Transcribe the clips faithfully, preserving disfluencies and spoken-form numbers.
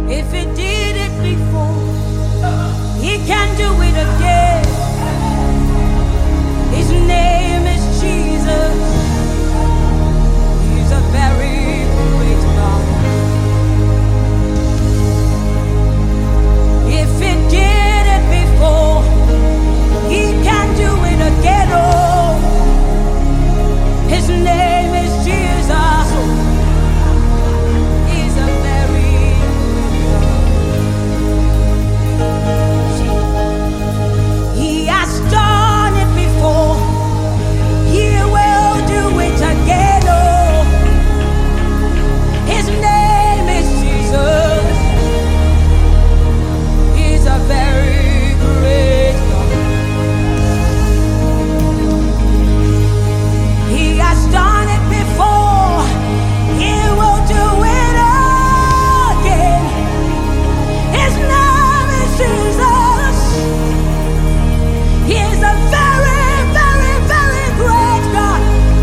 If he did it before, he can do it again. His name is Jesus. He's a very great God. If he did it before, he can do it again. Oh, his name is Jesus. He's a very He has done it before. He will do it again. Oh, his name is Jesus. He's a very great God. He has done it before. He will do it again. His name is Jesus. He is a very, very, very great God.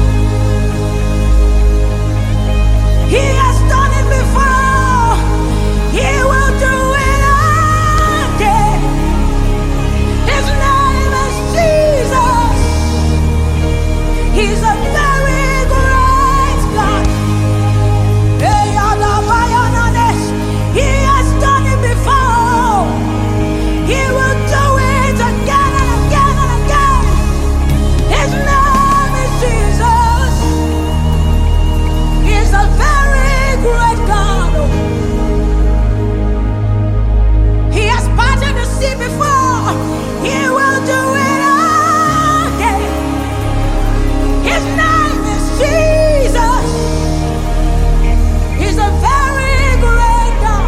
He has done it before. He will do it again. His name is Jesus. He's a very great God. Hey, Adabayanes. He has done it before. He will do it again and again and again. His name is Jesus. He is a very great God. He has parted the sea before. He will do it again. His name is Jesus. He's a very great God.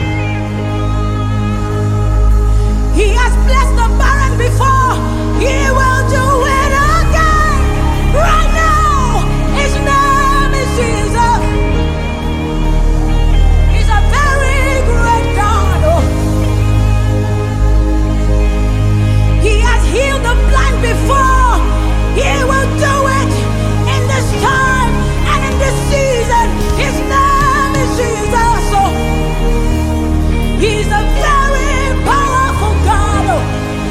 He has blessed the barren before. He will do it again. Right now, his name is Jesus. He's a very great God. Oh. He has healed the blind before. He will do it in this time and in this season. His name is Jesus. Oh. He's a very powerful God. Oh.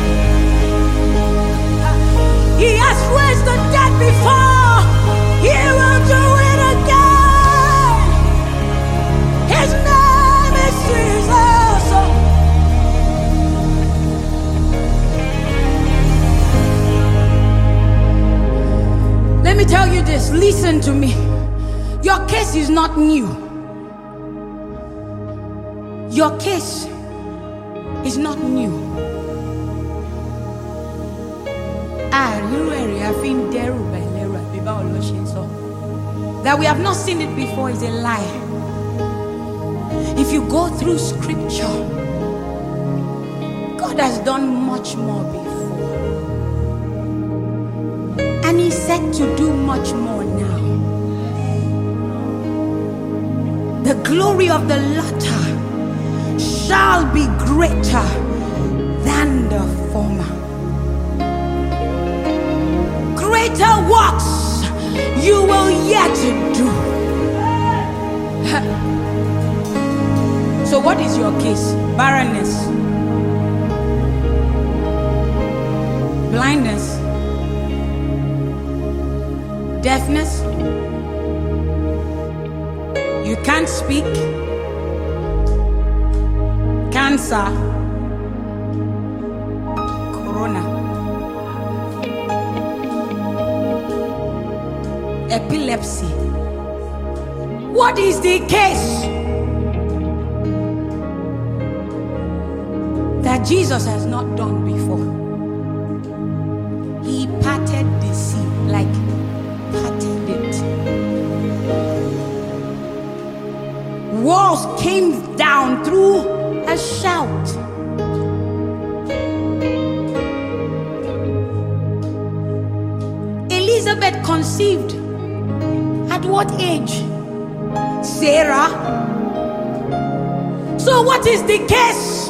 He has raised the dead before. He will do it again. His name is Jesus. Oh. Let me tell you this. Listen to me. Your case is not new. Your case is not new. That we have not seen it before is a lie. If you go through scripture, God has done much more before. And He's set to do much more now. The glory of the latter shall be greater than the former. Greater works you will yet do. So what is your case? Barrenness, blindness, deafness, you can't speak, cancer, corona, epilepsy. What is the case? That Jesus has not done before. He parted the sea, like parted it. Walls came down through a shout. Elizabeth conceived at what age? Sarah. So what is the case?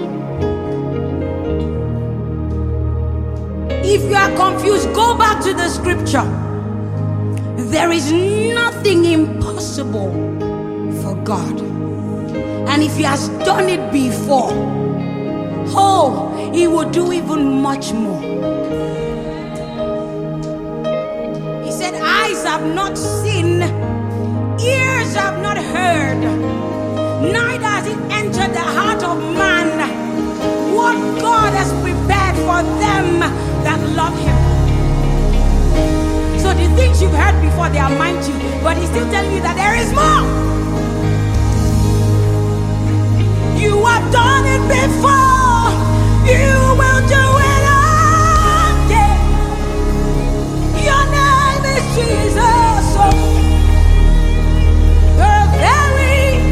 If you are confused, go back to the scripture. There is nothing impossible for God. And if he has done it before, oh, he will do even much more. He said, eyes have not seen, ears have not heard, neither has it entered the heart of man what God has prepared for them that love him. So the things you've heard before, they are mighty, but he's still telling you that there is more. You have done it before, you will do it again. Your name is Jesus. So you're very.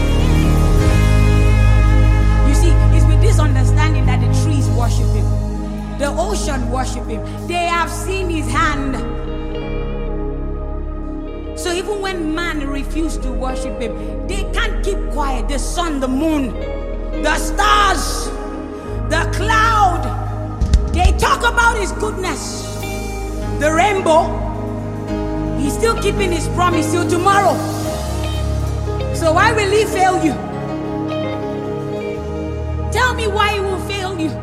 You see, it's with this understanding that the trees worship him, the ocean worship him. They have seen his hand. So even when man refused to worship him, they can't keep quiet. The sun, the moon, the stars, the cloud, they talk about his goodness. The rainbow, he's still keeping his promise till tomorrow. So why will he fail you? Tell me why he will fail you.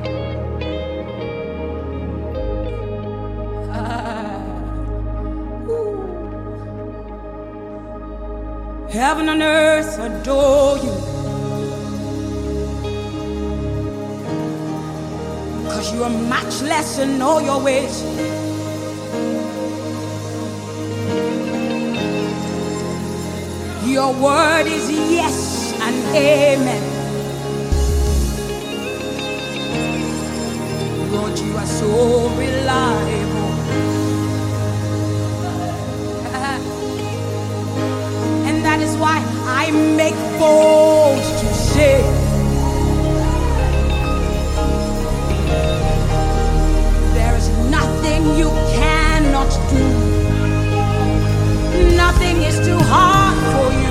Heaven and earth adore you, 'cause you are matchless in all your ways. Your word is yes and amen. Lord, you are so reliable. That is why I make bold to say, there is nothing you cannot do. Nothing is too hard for you.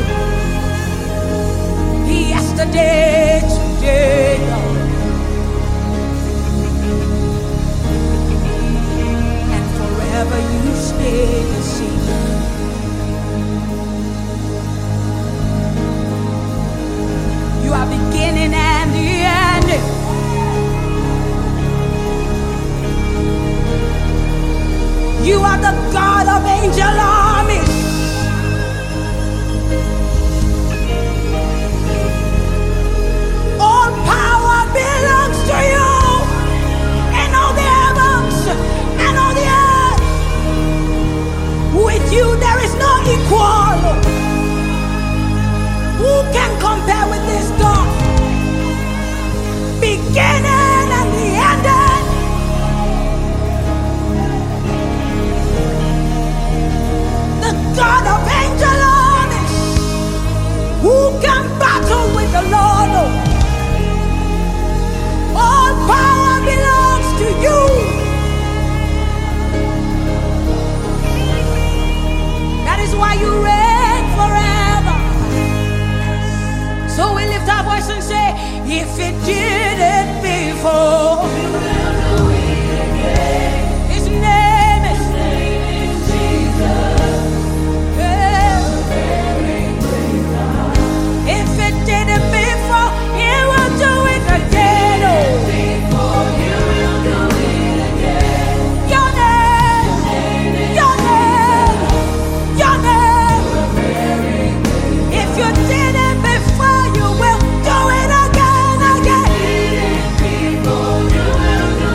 Yesterday, today, and forever you stay the same. You are beginning and the end. You are the God of angel armies. All power belongs to you, and all the heavens and all the earth. With you there is no equal. Who can compare with this God? Beginning and the ending. The God of angel armies. Who can battle with the Lord? All power belongs to you. That is why you reign forever. So we lift our voice and say, if it did it before, we will do it again. His name is, His name is Jesus. Yeah. If it did it before, He will do it again. Oh. Before you will do it again. Your name, your name, your name. If you did it before, you will do it again, again. Before you will do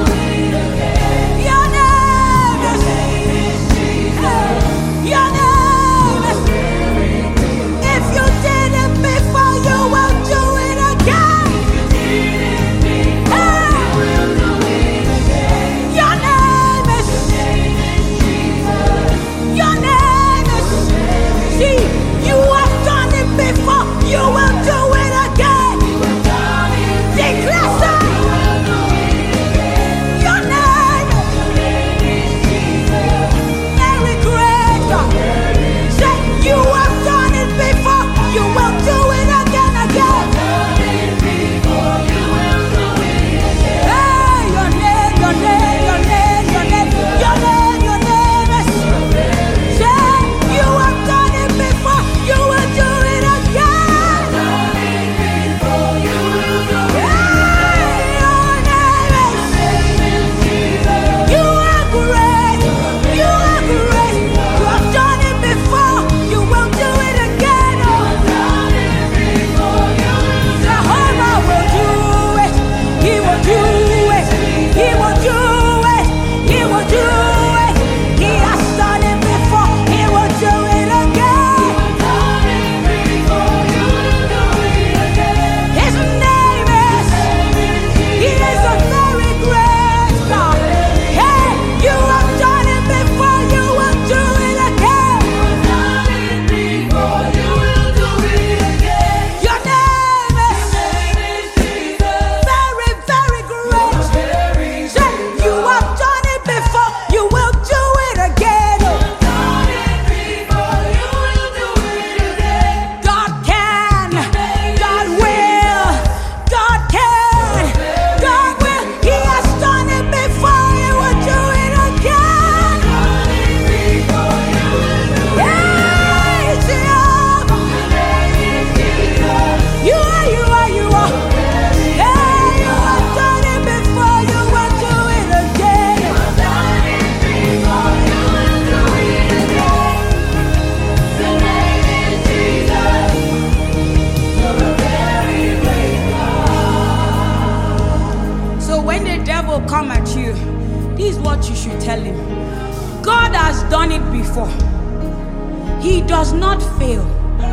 This is what you should tell him. God has done it before. He does not fail.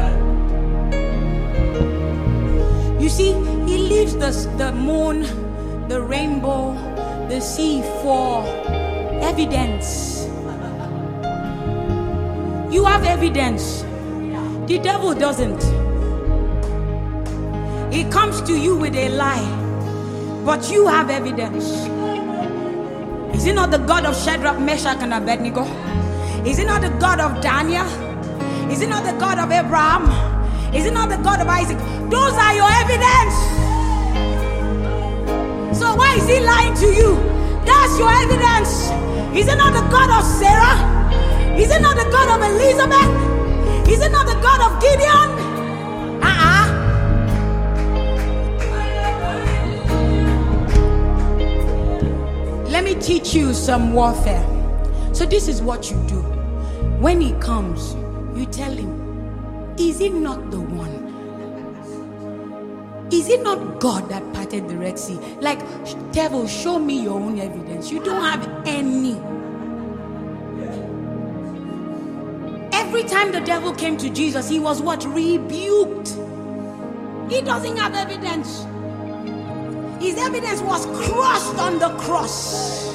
You see, he leaves the, the moon, the rainbow, the sea for evidence. You have evidence. The devil doesn't. He comes to you with a lie, but you have evidence. Is he not the God of Shadrach, Meshach, and Abednego? Is he not the God of Daniel? Is he not the God of Abraham? Is he not the God of Isaac? Those are your evidence. So why is he lying to you? That's your evidence. Is it not the God of Sarah? Is it not the God of Elizabeth? Is it not the God of Gideon? Uh-uh. Let me teach you some warfare. So this is what you do. When he comes, you tell him, is it not the one? Is it not God that parted the Red Sea? Like, devil, show me your own evidence. You don't have any. Every time the devil came to Jesus, he was what? Rebuked. He doesn't have evidence. His evidence was crushed on the cross.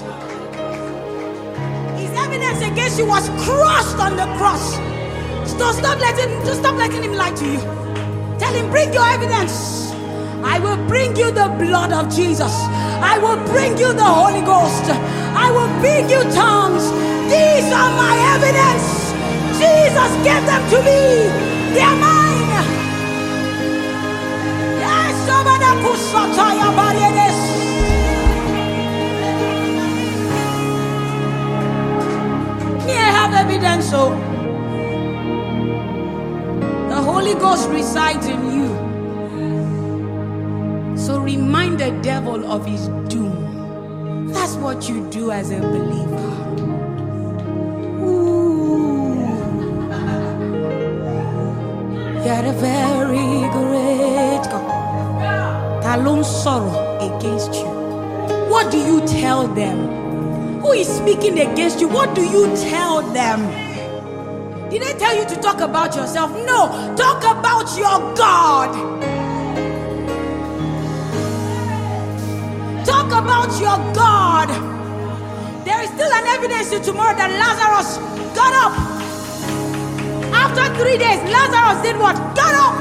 His evidence against you was crushed on the cross. So stop letting, just stop letting him lie to you. Tell him, bring your evidence. I will bring you the blood of Jesus. I will bring you the Holy Ghost. I will bring you tongues. These are my evidence. Jesus gave them to me. They are mine. Yes, me, I have evidence. So the Holy Ghost resides in you. So remind the devil of his doom. That's what you do as a believer. Ooh. You're a very great God. Talon sorrow against you. What do you tell them? Who is speaking against you? What do you tell them? Did they tell you to talk about yourself? No, talk about your God. Talk about your God. There is still an evidence to tomorrow that Lazarus got up. After three days, Lazarus did what? Got up.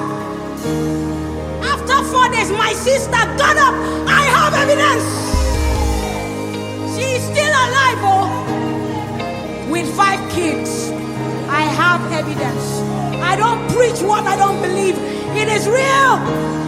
After four days, my sister got up. I have evidence. She is still alive, oh, with five kids. I have evidence. I don't preach what I don't believe. It is real.